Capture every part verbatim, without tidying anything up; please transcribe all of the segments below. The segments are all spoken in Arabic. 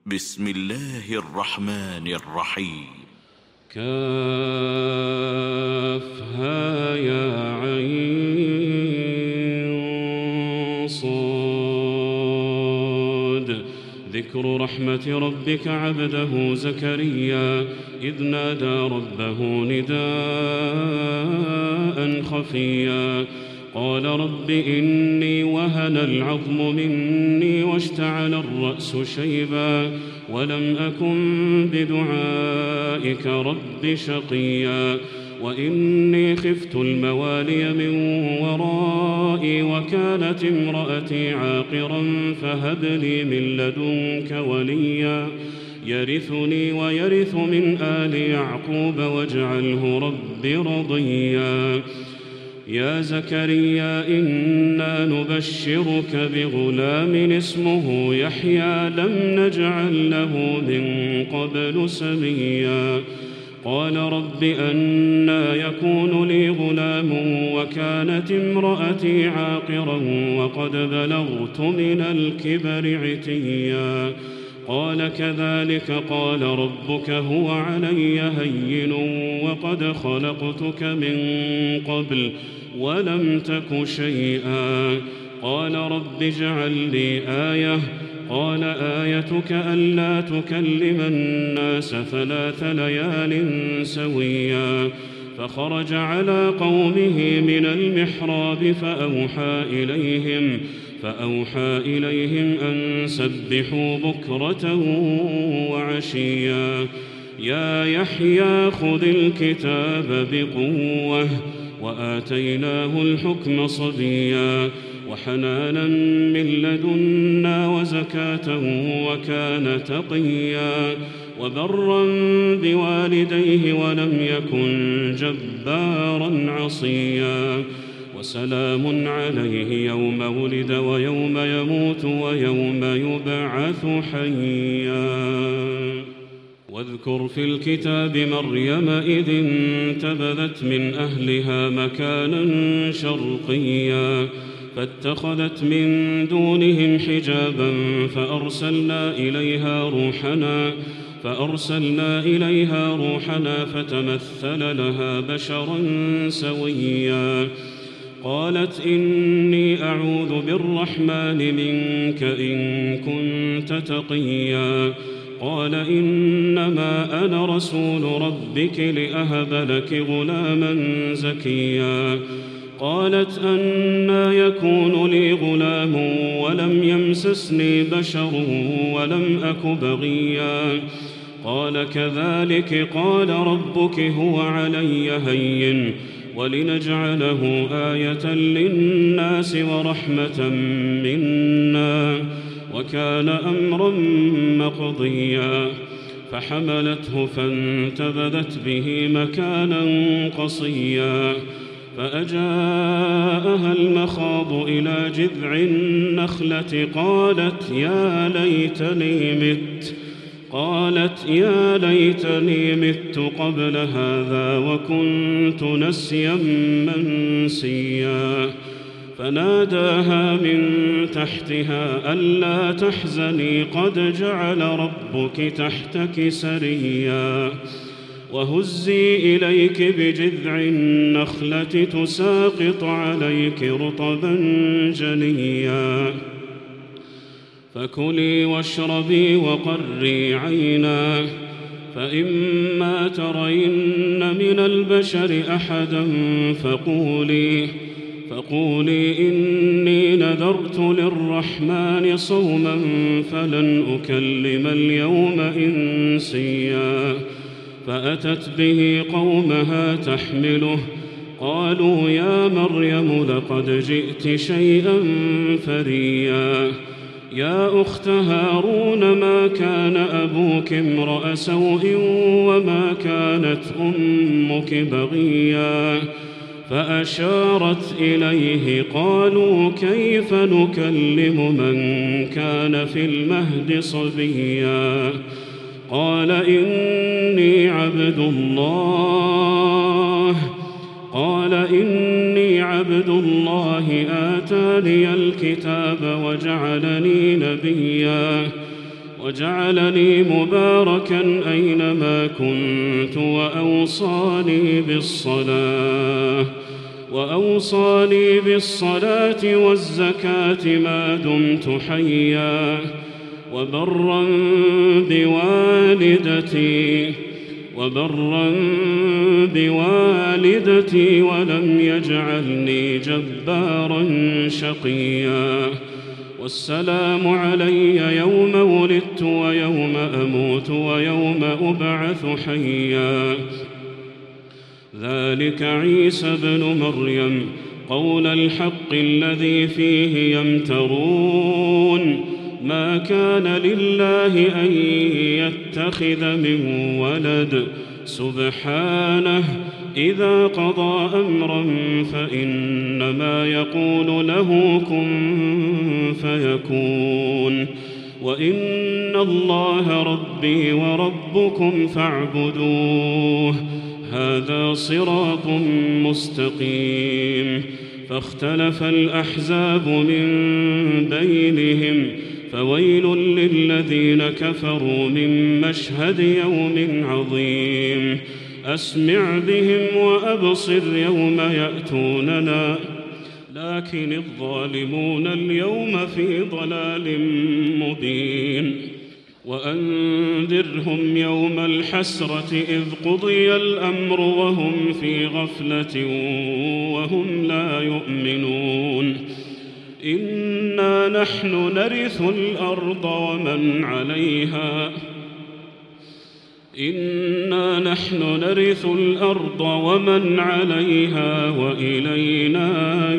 بسم الله الرحمن الرحيم. كافها يا عين صاد. ذكر رحمة ربك عبده زكريا إذ نادى ربه نداء خفيا قال رب إني وهن العظم مني واشتعل الرأس شيبا ولم أكن بدعائك رب شقيا وإني خفت الموالي من ورائي وكانت امرأتي عاقرا فهب لي من لدنك وليا يرثني ويرث من آل يعقوب واجعله رب رضيا يا زكريا إنا نبشرك بغلام اسمه يحيى لم نجعل له من قبل سميا قال رب أنى يكون لي غلام وكانت امرأتي عاقرا وقد بلغت من الكبر عتيا قال كذلك قال ربك هو علي هين وقد خلقتك من قبل ولم تك شيئا قال رب اجعل لي آية قال آيتك ألا تكلم الناس ثلاث ليال سويا فخرج على قومه من المحراب فأوحى إليهم فأوحى إليهم أن سبحوا بكرة وعشيا يا يحيى خذ الكتاب بقوة وآتيناه الحكم صبيا وحنانا من لدنا وزكاة وكان تقيا وبرا بوالديه ولم يكن جبارا عصيا وسلام عليه يوم ولد ويوم يموت ويوم يبعث حيا واذكر في الكتاب مريم إذ انتبذت من أهلها مكانا شرقيا فاتخذت من دونهم حجابا فأرسلنا إليها روحنا فأرسلنا إليها روحنا فتمثل لها بشرا سويا قالت إني أعوذ بالرحمن منك إن كنت تقيا قال إنما أنا رسول ربك لأهب لك غلاما زكيا قالت أنى يكون لي غلام ولم يمسسني بشر ولم أك بغيا قال كذلك قال ربك هو علي هين ولنجعله آية للناس ورحمة منا وكان أمرا مقضيا فحملته فانتبذت به مكانا قصيا فأجاءها المخاض إلى جذع النخلة قالت يا ليتني مت قالت يا ليتني مت قبل هذا وكنت نسيا منسيا فناداها من تحتها ألا تحزني قد جعل ربك تحتك سريا وهزي إليك بجذع النخلة تساقط عليك رطبا جنيا فكلي واشربي وقري عينا فإما ترين من البشر أحدا فقولي فقولي إني نذرت للرحمن صوما فلن أكلم اليوم إنسيا فأتت به قومها تحمله قالوا يا مريم لقد جئت شيئا فريا يا أخت هارون ما كان أبوك امرأ سوء وما كانت أمك بغيا فأشارت إليه قالوا كيف نكلم من كان في المهد صبيا قال إني عبد الله قال إني عبد الله آتاني الكتاب وجعلني نبيا وجعلني مباركا أينما كنت وأوصاني بالصلاة وأوصاني بالصلاة والزكاة ما دمت حيا وبرا بوالدتي وبرا بوالدتي ولم يجعلني جبارا شقيا والسلام علي يوم ولدت ويوم أموت ويوم أبعث حيا ذلك عيسى بن مريم قول الحق الذي فيه يمترون ما كان لله أن يتخذ من ولد سبحانه إذا قضى أمرا فإنما يقول له كن فيكون وإن الله ربي وربكم فاعبدوه هذا صراط مستقيم فاختلف الأحزاب من بينهم فويل للذين كفروا من مشهد يوم عظيم أسمع بهم وأبصر يوم يأتوننا لكن الظالمون اليوم في ضلال مبين وأنذرهم يوم الحسرة إذ قضي الأمر وهم في غفلة وهم لا يؤمنون إنا نحن نرث الأرض ومن عليها إنا نحن نرث الأرض ومن عليها وإلينا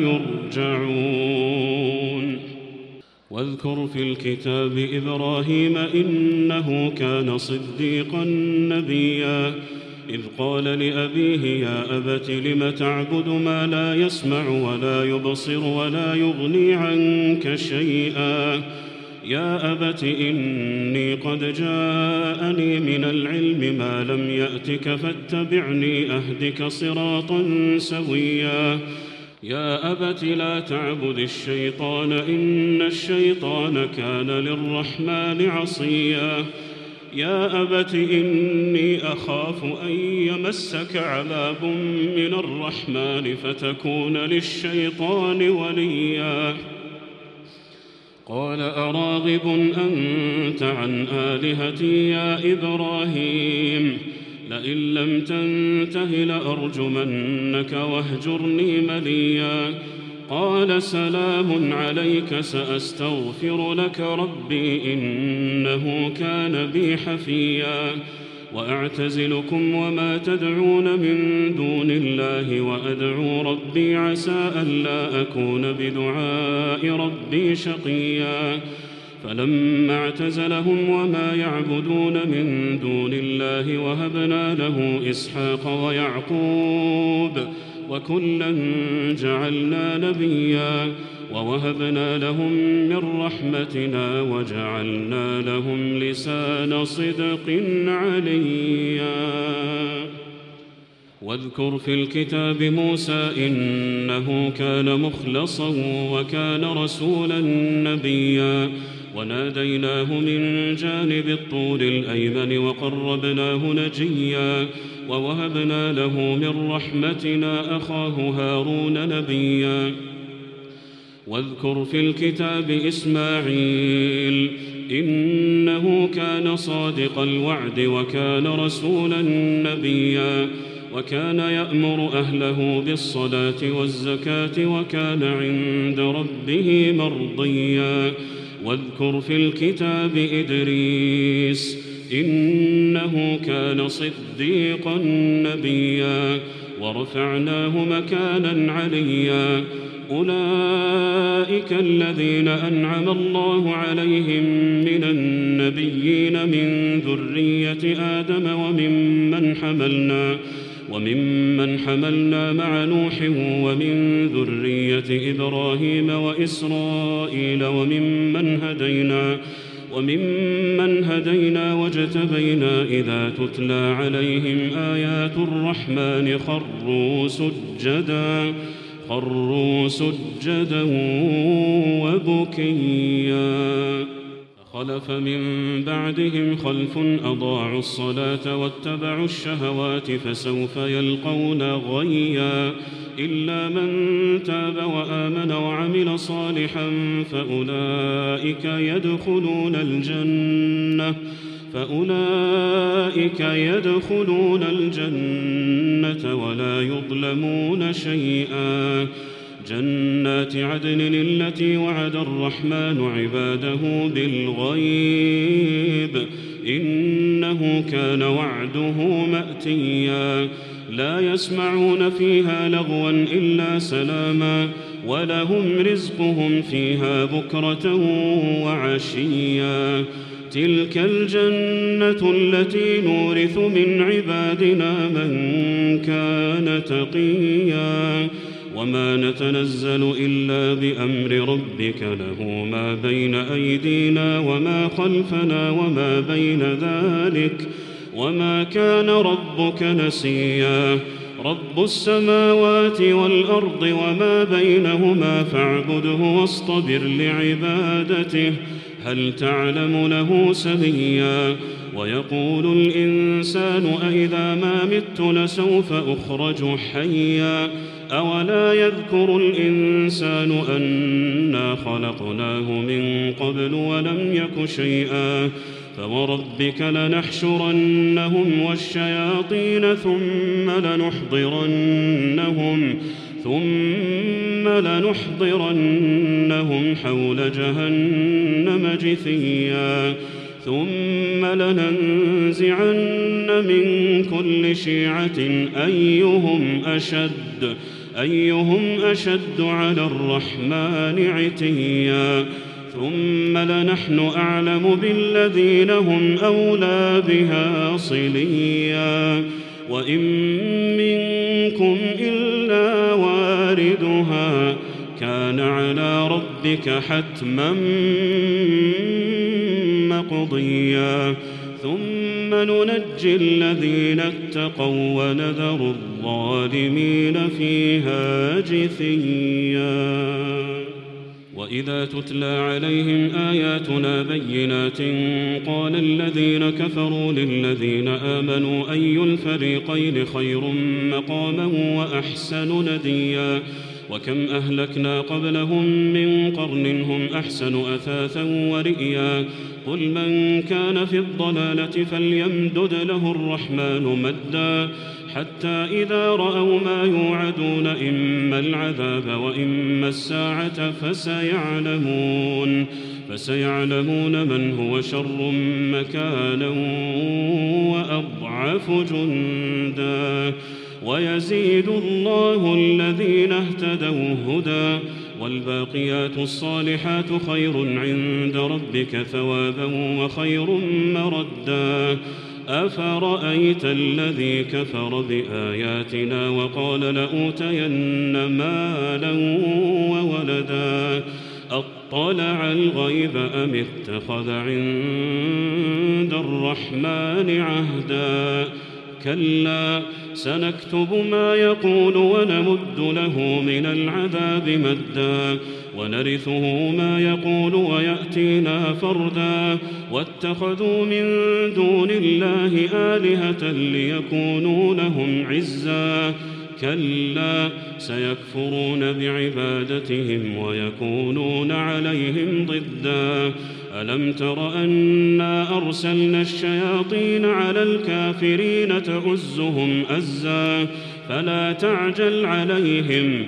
يرجعون واذكر في الكتاب إبراهيم إنه كان صديقا نبيا إذ قال لأبيه يا أبت لم تعبد ما لا يسمع ولا يبصر ولا يغني عنك شيئا يا أبت إني قد جاءني من العلم ما لم يأتك فاتبعني أهدك صراطا سويا يا أبت لا تعبد الشيطان إن الشيطان كان للرحمن عصيا يا أبت إني أخاف أن يمسك عذاب من الرحمن فتكون للشيطان وليا قال أراغب أنت عن آلهتي يا إبراهيم لئن لم تنته لأرجمنك واهجرني مليا قال سلام عليك سأستغفر لك ربي إنه كان بي حفيا وأعتزلكم وما تدعون من دون الله وأدعو ربي عسى ألا أكون بدعاء ربي شقيا فلما اعتزلهم وما يعبدون من دون الله وهبنا له إسحاق ويعقوب وكلا جعلنا نبيا ووهبنا لهم من رحمتنا وجعلنا لهم لسان صدق عليا واذكر في الكتاب موسى إنه كان مخلصا وكان رسولا نبيا وناديناه من جانب الطور الأيمن وقربناه نجيا ووهبنا له من رحمتنا أخاه هارون نبيا واذكر في الكتاب إسماعيل إنه كان صادق الوعد وكان رسولا نبيا وكان يأمر أهله بالصلاة والزكاة وكان عند ربه مرضيا واذكر في الكتاب إدريس إنه كان صديقا نبيا ورفعناه مكانا عليا أولئك الذين أنعم الله عليهم من النبيين من ذرية آدم وممن حملنا وممن حملنا مع نوح ومن ذرية إبراهيم وإسرائيل وممن هدينا وممن هدينا واجتبينا إذا تتلى عليهم آيات الرحمن خروا سجدا خروا سجدا وبكيا فخلف من بعدهم خلف أضاعوا الصلاة واتبعوا الشهوات فسوف يلقون غيا إلا من تاب وآمن وعمل صالحا فأولئك يدخلون الجنة فأولئك يدخلون الجنة ولا يظلمون شيئا جنات عدن التي وعد الرحمن عباده بالغيب إنه كان وعده مأتيا لا يسمعون فيها لغوا إلا سلاما ولهم رزقهم فيها بكرة وعشيا تلك الجنة التي نورث من عبادنا من كان تقيا وما نتنزل إلا بأمر ربك له ما بين أيدينا وما خلفنا وما بين ذلك وما كان ربك نسيا رب السماوات والأرض وما بينهما فاعبده واصطبر لعبادته هل تعلم له سميا ويقول الإنسان أإذا ما مت لسوف أخرج حيا أولا يذكر الإنسان أنا خلقناه من قبل ولم يك شيئا فوربك لنحشرنهم والشياطين ثم لنحضرنهم ثم لنحضرنهم حول جهنم جثيا ثم لننزعن من كل شيعة أيهم أشد أيهم أشد على الرحمن عتيا ثم لنحن أعلم بالذين هم أولى بها صليا وإن منكم إلا واردها كان على ربك حتما مقضيا ثم ننجي الذين اتقوا ونذر الظالمين فيها جثيا وإذا تتلى عليهم آياتنا بينات قال الذين كفروا للذين آمنوا أي الفريقين خير مقاما وأحسن نديا وكم أهلكنا قبلهم من قرن هم أحسن أثاثا ورئيا قل من كان في الضلالة فليمدد له الرحمن مدا حتى إذا رأوا ما يوعدون إما العذاب وإما الساعة فسيعلمون فسيعلمون من هو شر مكانا وأضعف جندا ويزيد الله الذين اهتدوا هدى والباقيات الصالحات خير عند ربك ثوابا وخير مردا أفرأيت الذي كفر بآياتنا وقال لأوتين مالا وولدا أطلع الغيب أم اتخذ عند الرحمن عهدا كلا سنكتب ما يقول ونمد له من العذاب مدا ونرثه ما يقول ويأتينا فردا واتخذوا من دون الله آلهة ليكونوا لهم عزا كلا سيكفرون بعبادتهم ويكونون عليهم ضدا ألم تر أنا أرسلنا الشياطين على الكافرين تؤزهم أزا فلا تعجل عليهم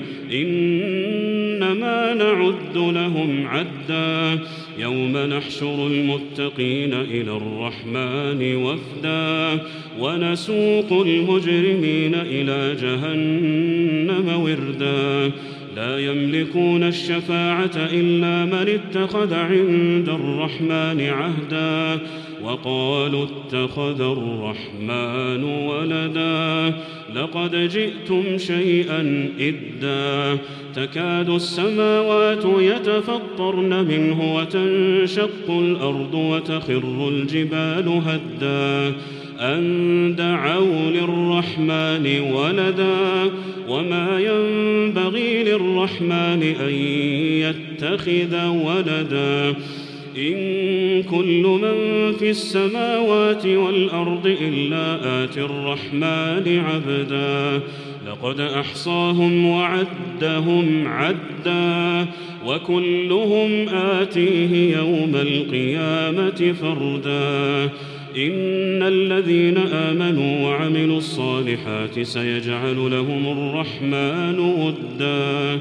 إنما نعد لهم عدا يوم نحشر المتقين إلى الرحمن وفدا ونسوق المجرمين إلى جهنم وردا لا يملكون الشفاعة إلا من اتخذ عند الرحمن عهدا وقالوا اتخذ الرحمن ولدا لقد جئتم شيئا إدا تكاد السماوات يتفطرن منه وتنشق الأرض وتخر الجبال هدا أن دعوا للرحمن ولدا وما ينبغي للرحمن أن يتخذ ولدا إن كل من في السماوات والأرض إلا آتي الرحمن عبدا لقد أحصاهم وعدهم عدا وكلهم آتيه يوم القيامة فردا إن الذين آمنوا وعملوا الصالحات سيجعل لهم الرحمن ودا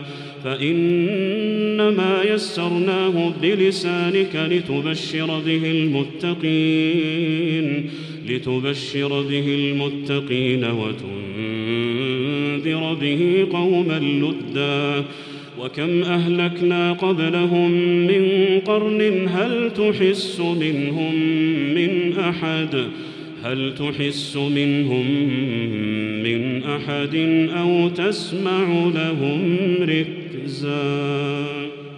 فإنما يسرناه بلسانك لتبشر به المتقين لتبشر به المتقين وتنذر به قوما لدا وكم أهلكنا قبلهم من قرن هل تحس منهم من أحد هل تحس منهم من أحد أو تسمع لهم ركزا.